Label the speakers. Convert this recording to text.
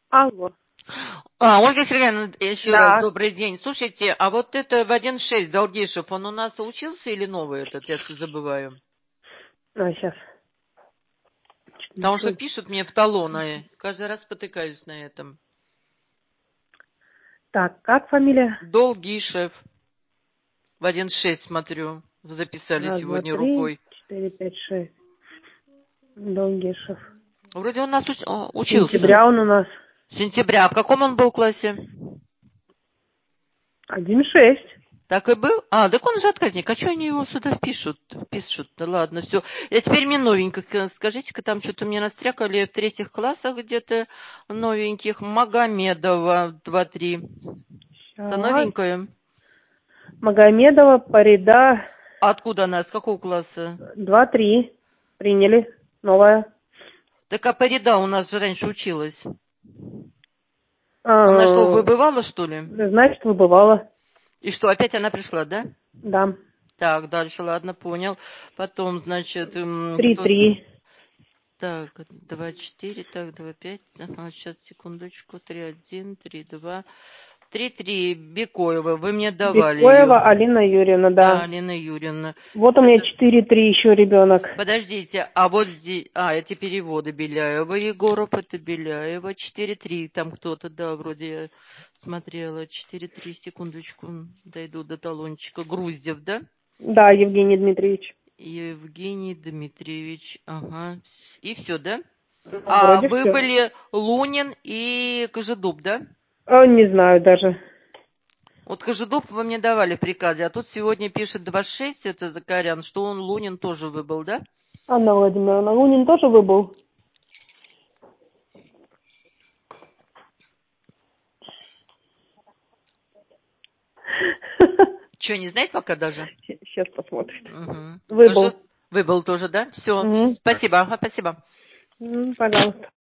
Speaker 1: Алло.
Speaker 2: Ольга Сергеевна, еще раз
Speaker 1: Да.
Speaker 2: добрый день. Слушайте, а вот это в 1.6 Долгишев, он у нас учился или новый этот? Я все забываю.
Speaker 1: Сейчас.
Speaker 2: Потому что пишут мне в талоны. Каждый раз потыкаюсь на этом.
Speaker 1: Так, как фамилия?
Speaker 2: Долгишев. В 1.6 смотрю. Записали
Speaker 1: Раз, два,
Speaker 2: сегодня
Speaker 1: три,
Speaker 2: рукой.
Speaker 1: 4, 5, 6. Долгишев.
Speaker 2: Вроде он у нас учился.
Speaker 1: Сентября он у нас.
Speaker 2: Сентября. А в каком он был классе?
Speaker 1: 1,6.
Speaker 2: Так и был? Так он же отказник. А что они его сюда пишут? Пишут. Да ладно, все. А теперь мне новеньких. Скажите-ка, там что-то мне настрякали в 3 классах где-то новеньких. Магомедова 2-3. Это новенькая.
Speaker 1: Магомедова, Парида.
Speaker 2: Откуда она? С какого класса?
Speaker 1: 2-3. Приняли. Новая.
Speaker 2: Так а Парида у нас же раньше училась. Она что, выбывала, что ли?
Speaker 1: Значит, выбывала.
Speaker 2: И что, опять она пришла, да?
Speaker 1: Да.
Speaker 2: Так, дальше, ладно, понял. Потом, значит,
Speaker 1: 3-3.
Speaker 2: Так, 2-4, так, 2-5. Ага, сейчас, секундочку. 3-1, 3-2. 3-3, Бекоева. Вы мне давали
Speaker 1: Бекоева
Speaker 2: ее.
Speaker 1: Алина Юрьевна,
Speaker 2: Да,
Speaker 1: да.
Speaker 2: Алина Юрьевна.
Speaker 1: Вот у меня 4-3 еще ребенок.
Speaker 2: Подождите, а вот здесь... эти переводы Беляева. Егоров, это Беляева. 4-3, там кто-то, да, вроде я смотрела. 4-3, секундочку, дойду до талончика. Груздев, да?
Speaker 1: Да, Евгений Дмитриевич.
Speaker 2: Евгений Дмитриевич, ага. И все, да?
Speaker 1: Вроде
Speaker 2: Вы
Speaker 1: все.
Speaker 2: были Лунин и Кожедуб, да?
Speaker 1: Не знаю даже.
Speaker 2: Вот Кожедуб вы мне давали в приказе, а тут сегодня пишет 2.6, это Закарян, что он Лунин тоже выбыл, да?
Speaker 1: Анна Владимировна, Лунин тоже выбыл?
Speaker 2: Что, не знает пока даже?
Speaker 1: Сейчас посмотрит.
Speaker 2: Угу.
Speaker 1: Выбыл.
Speaker 2: Выбыл тоже, да? Все,
Speaker 1: Угу.
Speaker 2: спасибо, спасибо.
Speaker 1: Пожалуйста.